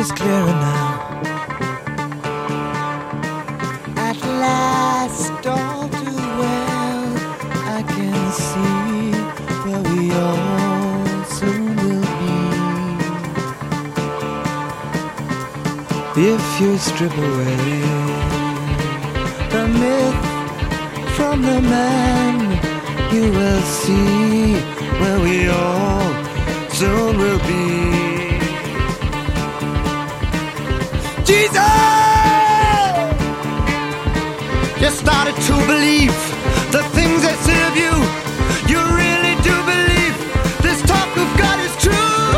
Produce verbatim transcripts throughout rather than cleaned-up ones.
is clearer now. At last, all too well, I can see where we all soon will be. If you strip away the myth from the man, you will see where we all soon will be. Jesus! You started to believe the things that say of you. You really do believe this talk of God is true.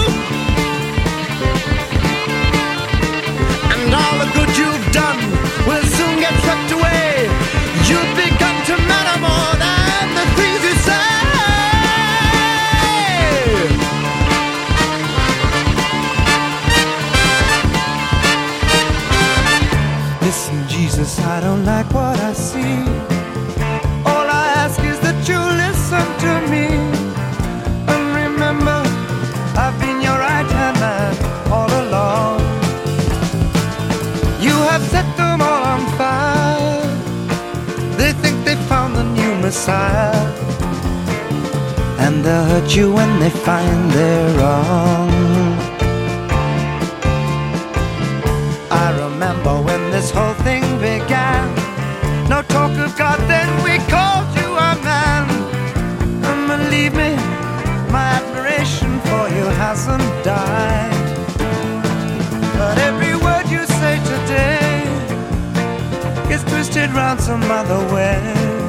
And all the good you've done will soon get swept away. You've begun to matter more than the things you say. Listen, Jesus, I don't like what I see. All I ask is that you listen to me. And remember, I've been your right-hand man all along. You have set them all on fire. They think they found the new Messiah. And they'll hurt you when they find they're wrong. I remember when this whole thing began. No talk of God, then we called you a man. And believe me, my admiration for you hasn't died. But every word you say today gets twisted round some other way.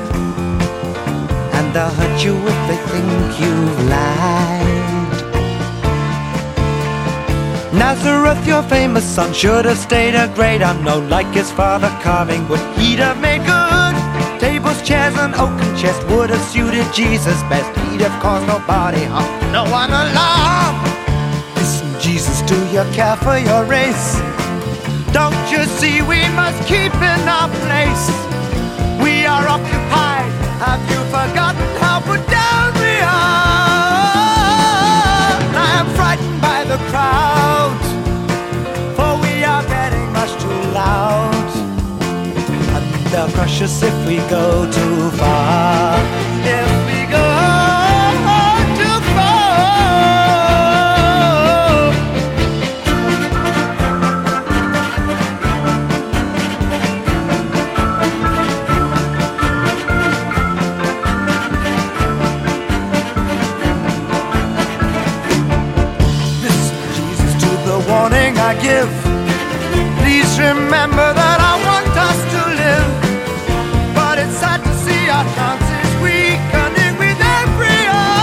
And they'll hurt you if they think you've lied. Nazareth, your famous son, should have stayed a great unknown. Like his father, carving wood he'd have made good. Tables, chairs, and oaken chest would have suited Jesus best. He'd have caused nobody harm, no one alarm. Listen, Jesus, do you care for your race? Don't you see we must keep in our place? We are occupied. Have you forgotten how put down we are? I am frightened by the crowd, for we are getting much too loud. And they'll crush us if we go too far. If we go too far. Warning I give, please remember that I want us to live. But it's sad to see our chances weakening with every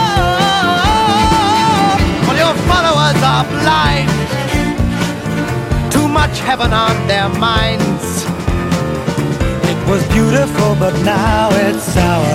hour. Well, your followers are blind, too much heaven on their minds. It was beautiful, but now it's sour.